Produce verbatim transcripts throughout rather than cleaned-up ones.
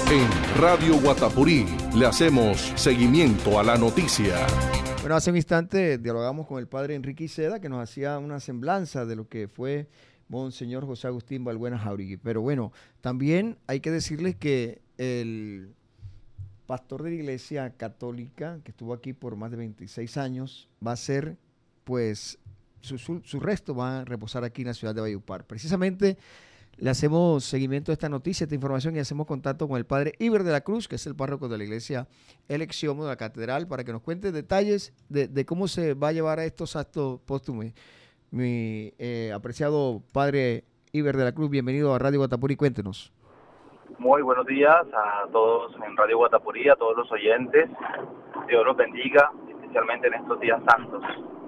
En Radio Guatapurí le hacemos seguimiento a la noticia. Bueno, hace un instante dialogamos con el padre Enrique Iceda, que nos hacía una semblanza de lo que fue Monseñor José Agustín Balbuena Jáuregui. Pero bueno, también hay que decirles que el pastor de la Iglesia Católica, que estuvo aquí por más de veintiséis años, va a ser, pues, su, su, su resto va a reposar aquí en la ciudad de Valledupar. Precisamente le hacemos seguimiento a esta noticia, a esta información, y hacemos contacto con el padre Iber de la Cruz, que es el párroco de la iglesia El Exiomo de la Catedral, para que nos cuente detalles de, de cómo se va a llevar a estos actos póstumos. Mi eh, apreciado padre Iber de la Cruz, bienvenido a Radio Guatapurí, cuéntenos. Muy buenos días a todos en Radio Guatapurí, a todos los oyentes. Dios los bendiga, especialmente en estos días santos.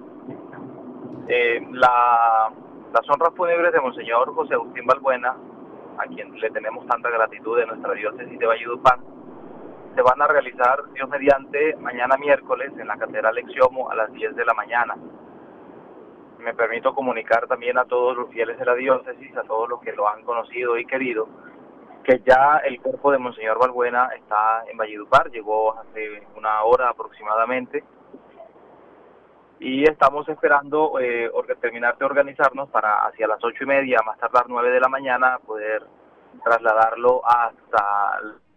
Eh, la... Las honras fúnebres de Monseñor José Agustín Balbuena, a quien le tenemos tanta gratitud de nuestra diócesis de Valledupar, se van a realizar, Dios mediante, mañana miércoles en la Catedral Exiomo a las diez de la mañana. Me permito comunicar también a todos los fieles de la diócesis, a todos los que lo han conocido y querido, que ya el cuerpo de Monseñor Balbuena está en Valledupar, llegó hace una hora aproximadamente, y estamos esperando eh, terminar de organizarnos para hacia las ocho y media, más tardar nueve de la mañana, poder trasladarlo hasta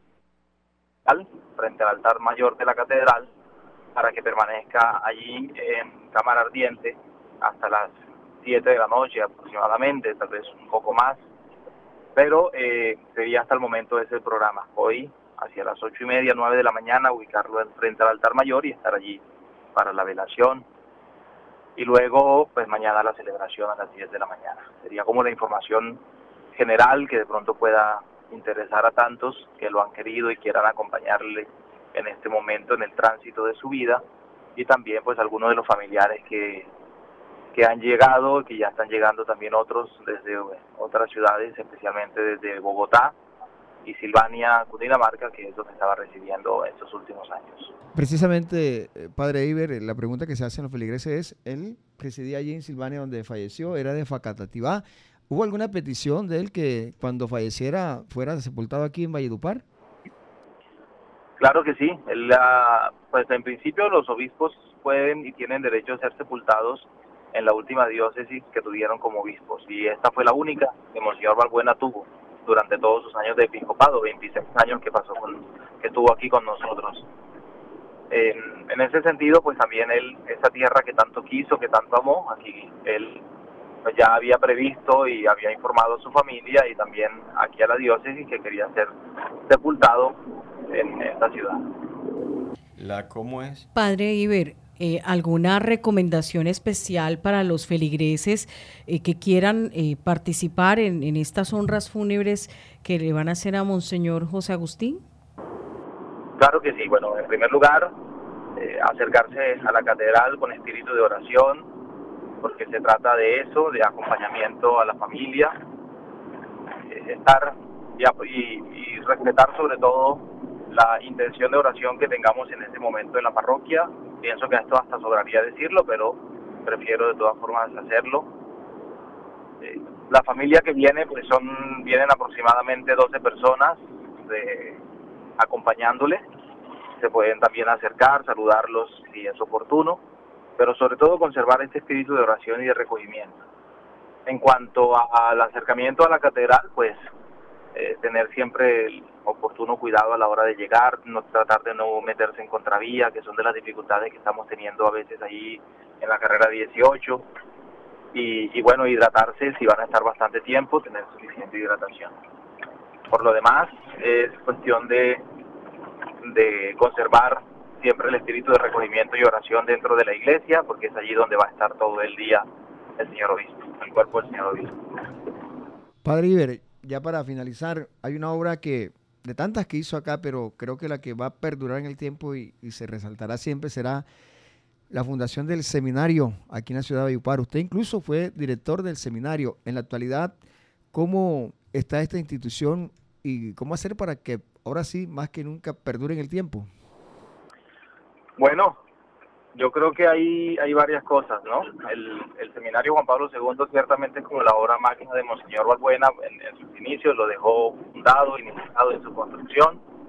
el, frente al altar mayor de la catedral, para que permanezca allí en cámara ardiente hasta las siete de la noche aproximadamente, tal vez un poco más, pero eh, sería hasta el momento ese el programa. Hoy, hacia las ocho y media, nueve de la mañana, ubicarlo frente al altar mayor y estar allí para la velación. Y luego, pues mañana la celebración a las diez de la mañana. Sería como la información general que de pronto pueda interesar a tantos que lo han querido y quieran acompañarle en este momento en el tránsito de su vida, y también pues algunos de los familiares que, que han llegado, que ya están llegando también otros desde otras ciudades, especialmente desde Bogotá y Silvania, Cundinamarca, que es donde estaba residiendo estos últimos años. Precisamente, padre Iber, la pregunta que se hace en los feligreses es, él residía allí en Silvania donde falleció, era de Facatativá. ¿Hubo alguna petición de él que cuando falleciera fuera sepultado aquí en Valledupar? Claro que sí. Él, uh, pues en principio los obispos pueden y tienen derecho a ser sepultados en la última diócesis que tuvieron como obispos, y esta fue la única que Monseñor Balbuena tuvo durante todos sus años de episcopado, veintiséis años que pasó con, que estuvo aquí con nosotros. En, en ese sentido, pues también él, esa tierra que tanto quiso, que tanto amó, aquí él pues ya había previsto y había informado a su familia y también aquí a la diócesis que quería ser sepultado en esta ciudad. ¿La cómo es? Padre Iber, eh, ¿alguna recomendación especial para los feligreses eh, que quieran eh, participar en, en estas honras fúnebres que le van a hacer a Monseñor José Agustín? Claro que sí. Bueno, en primer lugar, eh, acercarse a la catedral con espíritu de oración, porque se trata de eso, de acompañamiento a la familia, eh, estar y, y, y respetar sobre todo la intención de oración que tengamos en ese momento en la parroquia. Pienso que esto hasta sobraría decirlo, pero prefiero de todas formas hacerlo. Eh, la familia que viene, pues son vienen aproximadamente doce personas de, acompañándole. Se pueden también acercar, saludarlos si es oportuno, pero sobre todo conservar este espíritu de oración y de recogimiento. En cuanto a, al acercamiento a la catedral, pues eh, tener siempre el oportuno cuidado a la hora de llegar, no tratar de no meterse en contravía, que son de las dificultades que estamos teniendo a veces ahí en la carrera dieciocho, y, y bueno, hidratarse si van a estar bastante tiempo, tener suficiente hidratación. Por lo demás, es cuestión de, de conservar siempre el espíritu de recogimiento y oración dentro de la iglesia, porque es allí donde va a estar todo el día el señor obispo, el cuerpo del señor obispo. Padre Iber, ya para finalizar, hay una obra que, de tantas que hizo acá, pero creo que la que va a perdurar en el tiempo y, y se resaltará siempre será la fundación del seminario aquí en la ciudad de Valledupar. Usted incluso fue director del seminario. En la actualidad, ¿cómo está esta institución y cómo hacer para que ahora sí, más que nunca, perdure en el tiempo? Bueno, yo creo que hay hay varias cosas, ¿no? El, el seminario Juan Pablo segundo ciertamente es como la obra magna de Monseñor Balbuena. En, en sus inicios lo dejó fundado, iniciado en su construcción.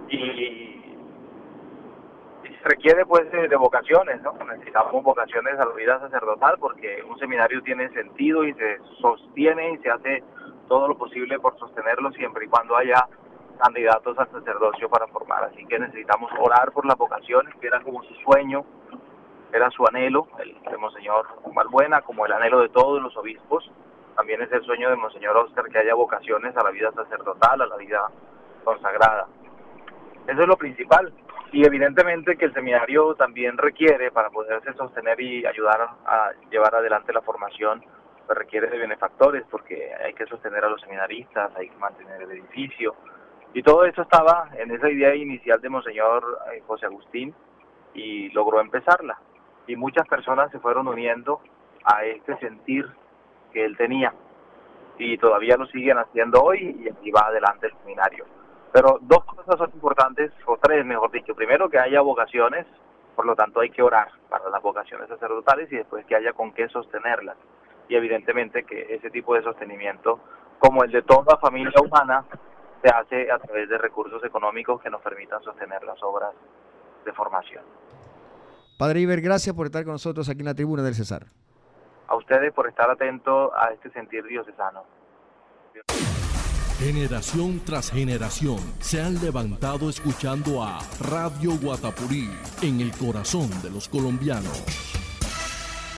y, y se requiere pues de, de vocaciones, ¿no? Necesitamos vocaciones a la vida sacerdotal porque un seminario tiene sentido y se sostiene y se hace todo lo posible por sostenerlo siempre y cuando haya candidatos al sacerdocio para formar. Así que necesitamos orar por las vocaciones, que era como su sueño, era su anhelo, el de Monseñor Balbuena, como el anhelo de todos los obispos. También es el sueño de Monseñor Óscar que haya vocaciones a la vida sacerdotal, a la vida consagrada. Eso es lo principal. Y evidentemente que el seminario también requiere, para poderse sostener y ayudar a llevar adelante la formación, pues requiere de benefactores, porque hay que sostener a los seminaristas, hay que mantener el edificio. Y todo eso estaba en esa idea inicial de Monseñor José Agustín y logró empezarla. Y muchas personas se fueron uniendo a este sentir que él tenía. Y todavía lo siguen haciendo hoy y aquí va adelante el seminario. Pero dos cosas son importantes, o tres mejor dicho. Primero, que haya vocaciones, por lo tanto hay que orar para las vocaciones sacerdotales y después que haya con qué sostenerlas. Y evidentemente que ese tipo de sostenimiento, como el de toda familia humana, se hace a través de recursos económicos que nos permitan sostener las obras de formación. Padre Iber, gracias por estar con nosotros aquí en la tribuna del Cesar. A ustedes por estar atentos a este sentir diocesano. Generación tras generación se han levantado escuchando a Radio Guatapurí en el corazón de los colombianos.